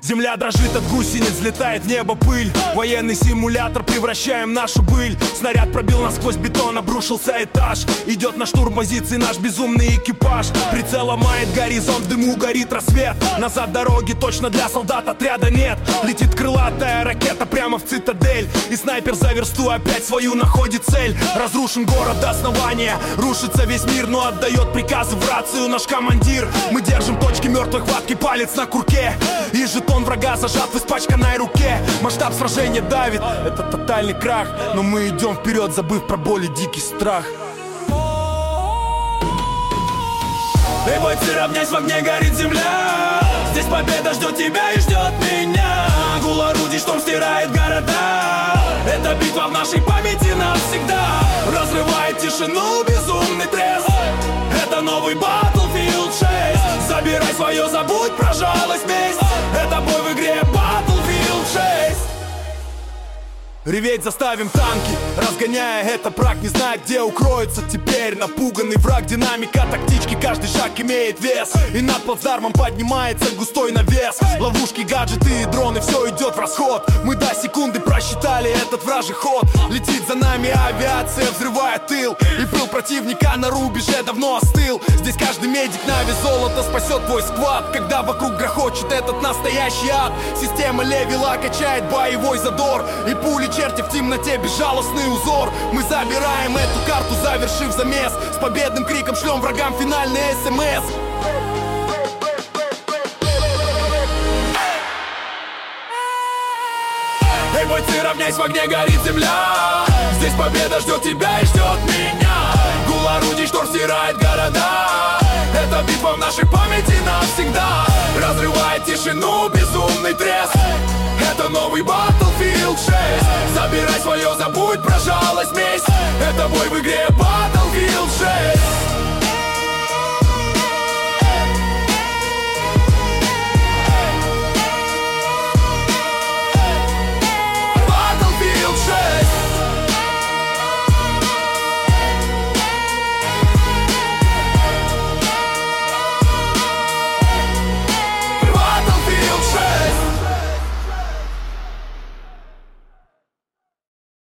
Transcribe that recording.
Земля дрожит от гусениц, взлетает в небо пыль. Военный симулятор, превращаем нашу быль. Снаряд пробил насквозь бетон, обрушился этаж. Идет на штурм позиции наш безумный экипаж. Прицел ломает горизонт, в дыму горит рассвет. Назад дороги точно для солдат отряда нет. Летит крылатая ракета прямо в цитадель. И снайпер за версту опять свою находит цель. Разрушен город до основания, рушится весь мир, но отдает приказы в рацию наш командир. Мы держим точки мертвой хватки, палец на курке. И жетон врага зажат в испачканной руке. Масштаб сражения давит, это тотальный крах. Но мы идем вперед, забыв про боль и дикий страх. Эй, бойцы, равняйсь, в огне горит земля. Здесь победа ждет тебя и ждет меня. Гул орудий, шторм стирает города. Эта битва в нашей памяти навсегда. Разрывает тишину безумный треск. Это новый Battlefield 6. Забирай свое, забудь про жалость, месть. Это бой в игре Battlefield 6. Реветь заставим танки, разгоняя этот брак, не зная, где укроется теперь напуганный враг. Динамика тактички, каждый шаг имеет вес. И над плацдармом поднимается густой навес. Ловушки, гаджеты и дроны, все идет в расход. Мы до секунды просчитали этот вражий ход. Летит за нами авиация, взрывая тыл. И пыл противника на рубеже давно остыл. Здесь каждый медик на вес золота спасет твой сквад. Когда вокруг грохочет этот настоящий ад. Система левела качает боевой задор. И пули черти в темноте, безжалостный узор. Мы забираем эту карту, завершив замес. С победным криком шлем врагам финальный СМС. Эй, бойцы, равняйсь, в огне горит земля. Здесь победа ждет тебя и ждет меня. Гул орудий, шторм стирает города. Эта битва в нашей памяти навсегда. Разрывает тишину безумный треск. Это новый Battlefield 6. Забирай свое, забудь про жалость, месть. Это бой в игре